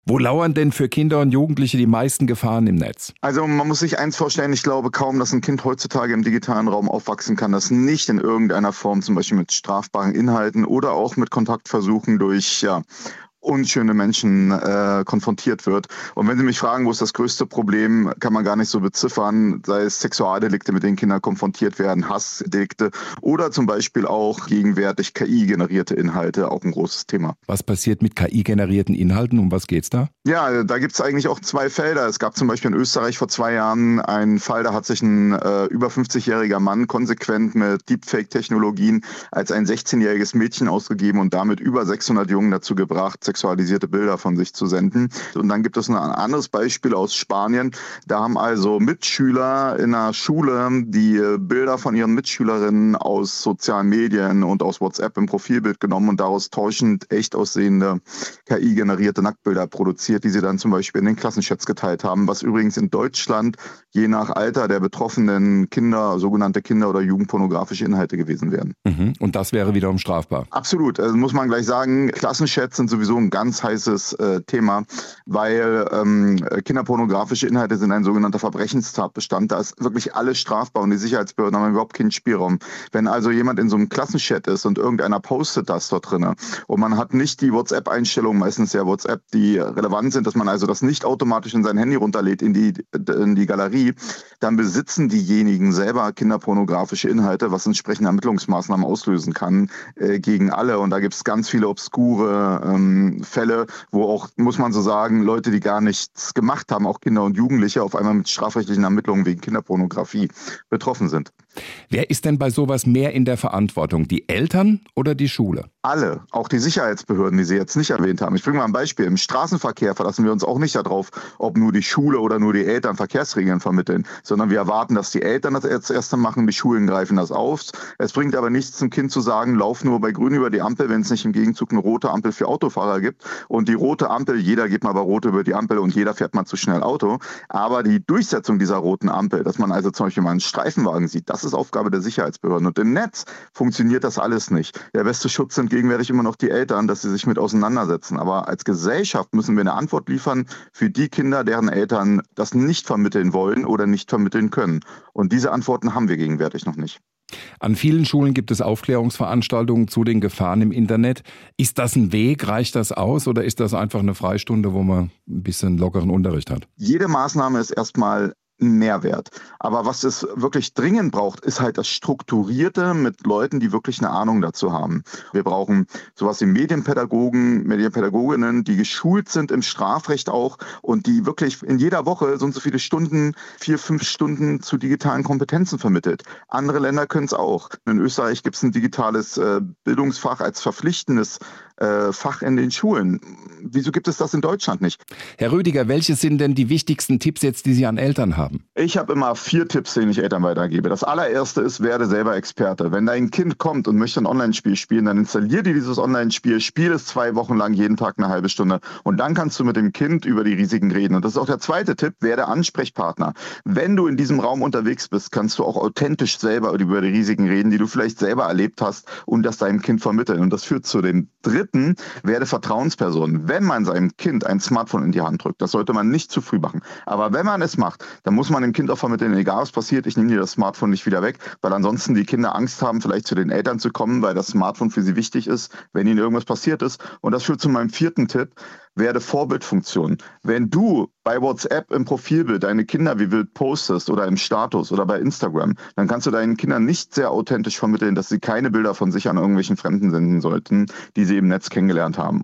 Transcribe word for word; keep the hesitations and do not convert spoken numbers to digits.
Wo lauern denn für Kinder und Jugendliche die meisten Gefahren im Netz? Also man muss sich eins vorstellen, ich glaube kaum, dass ein Kind heutzutage im digitalen Raum aufwachsen kann, das nicht in irgendeiner Form zum Beispiel mit strafbaren Inhalten oder auch mit Kontaktversuchen durch ja, unschöne Menschen äh, konfrontiert wird. Und wenn Sie mich fragen, wo ist das größte Problem, kann man gar nicht so beziffern, sei es Sexualdelikte, mit denen Kinder konfrontiert werden, Hassdelikte oder zum Beispiel auch gegenwärtig K I-generierte Inhalte, auch ein großes Thema. Was passiert mit K I-generierten Inhalten? Um was geht's da? Ja, da gibt es eigentlich auch zwei Felder. Es gab zum Beispiel in Österreich vor zwei Jahren einen Fall, da hat sich ein äh, über fünfzigjähriger Mann konsequent mit Deepfake-Technologien als ein sechzehnjähriges Mädchen ausgegeben und damit über sechshundert Jungen dazu gebracht, sexualisierte Bilder von sich zu senden. Und dann gibt es ein anderes Beispiel aus Spanien. Da haben also Mitschüler in einer Schule die Bilder von ihren Mitschülerinnen aus sozialen Medien und aus WhatsApp im Profilbild genommen und daraus täuschend echt aussehende K I-generierte Nacktbilder produziert, die sie dann zum Beispiel in den Klassenchats geteilt haben, was übrigens in Deutschland je nach Alter der betroffenen Kinder, sogenannte Kinder- oder jugendpornografische Inhalte gewesen wären. Mhm. Und das wäre wiederum strafbar? Absolut. Also muss man gleich sagen, Klassenchats sind sowieso ein ganz heißes äh, Thema, weil ähm, kinderpornografische Inhalte sind ein sogenannter Verbrechenstatbestand. Da ist wirklich alles strafbar und die Sicherheitsbehörden haben überhaupt keinen Spielraum. Wenn also jemand in so einem Klassenchat ist und irgendeiner postet das dort drin und man hat nicht die WhatsApp-Einstellungen, meistens ja WhatsApp, die relevant sind, dass man also das nicht automatisch in sein Handy runterlädt in die, in die Galerie, dann besitzen diejenigen selber kinderpornografische Inhalte, was entsprechende Ermittlungsmaßnahmen auslösen kann äh, gegen alle. Und da gibt es ganz viele obskure ähm, Fälle, wo auch, muss man so sagen, Leute, die gar nichts gemacht haben, auch Kinder und Jugendliche, auf einmal mit strafrechtlichen Ermittlungen wegen Kinderpornografie betroffen sind. Wer ist denn bei sowas mehr in der Verantwortung? Die Eltern oder die Schule? Alle, auch die Sicherheitsbehörden, die Sie jetzt nicht erwähnt haben. Ich bringe mal ein Beispiel. Im Straßenverkehr verlassen wir uns auch nicht darauf, ob nur die Schule oder nur die Eltern Verkehrsregeln vermitteln, sondern wir erwarten, dass die Eltern das als Erste machen, die Schulen greifen das auf. Es bringt aber nichts, zum Kind zu sagen, lauf nur bei Grün über die Ampel, wenn es nicht im Gegenzug eine rote Ampel für Autofahrer gibt. Und die rote Ampel, jeder geht mal bei Rot über die Ampel und jeder fährt mal zu schnell Auto. Aber die Durchsetzung dieser roten Ampel, dass man also zum Beispiel mal einen Streifenwagen sieht, das ist Aufgabe der Sicherheitsbehörden. Und im Netz funktioniert das alles nicht. Der beste Schutz sind gegenwärtig immer noch die Eltern, dass sie sich mit auseinandersetzen. Aber als Gesellschaft müssen wir eine Antwort liefern für die Kinder, deren Eltern das nicht vermitteln wollen oder nicht vermitteln können. Und diese Antworten haben wir gegenwärtig noch nicht. An vielen Schulen gibt es Aufklärungsveranstaltungen zu den Gefahren im Internet. Ist das ein Weg? Reicht das aus? Oder ist das einfach eine Freistunde, wo man ein bisschen lockeren Unterricht hat? Jede Maßnahme ist erstmal ein Mehrwert. Aber was es wirklich dringend braucht, ist halt das Strukturierte mit Leuten, die wirklich eine Ahnung dazu haben. Wir brauchen sowas wie Medienpädagogen, Medienpädagoginnen, die geschult sind im Strafrecht auch und die wirklich in jeder Woche so und so viele Stunden, vier, fünf Stunden zu digitalen Kompetenzen vermittelt. Andere Länder können es auch. In Österreich gibt es ein digitales äh, Bildungsfach als verpflichtendes äh, Fach in den Schulen. Wieso gibt es das in Deutschland nicht? Herr Rüdiger, welche sind denn die wichtigsten Tipps jetzt, die Sie an Eltern haben? Ich habe immer vier Tipps, denen ich Eltern weitergebe. Das allererste ist, werde selber Experte. Wenn dein Kind kommt und möchte ein Online-Spiel spielen, dann installier dir dieses Online-Spiel, spiel es zwei Wochen lang, jeden Tag eine halbe Stunde und dann kannst du mit dem Kind über die Risiken reden. Und das ist auch der zweite Tipp, werde Ansprechpartner. Wenn du in diesem Raum unterwegs bist, kannst du auch authentisch selber über die Risiken reden, die du vielleicht selber erlebt hast und das deinem Kind vermitteln. Und das führt zu dem dritten, werde Vertrauensperson. Wenn man seinem Kind ein Smartphone in die Hand drückt, das sollte man nicht zu früh machen. Aber wenn man es macht, dann muss man dem Kind auch vermitteln, egal was passiert, ich nehme dir das Smartphone nicht wieder weg, weil ansonsten die Kinder Angst haben, vielleicht zu den Eltern zu kommen, weil das Smartphone für sie wichtig ist, wenn ihnen irgendwas passiert ist. Und das führt zu meinem vierten Tipp, werde Vorbildfunktion. Wenn du bei WhatsApp im Profilbild deine Kinder wie wild postest oder im Status oder bei Instagram, dann kannst du deinen Kindern nicht sehr authentisch vermitteln, dass sie keine Bilder von sich an irgendwelchen Fremden senden sollten, die sie im Netz kennengelernt haben.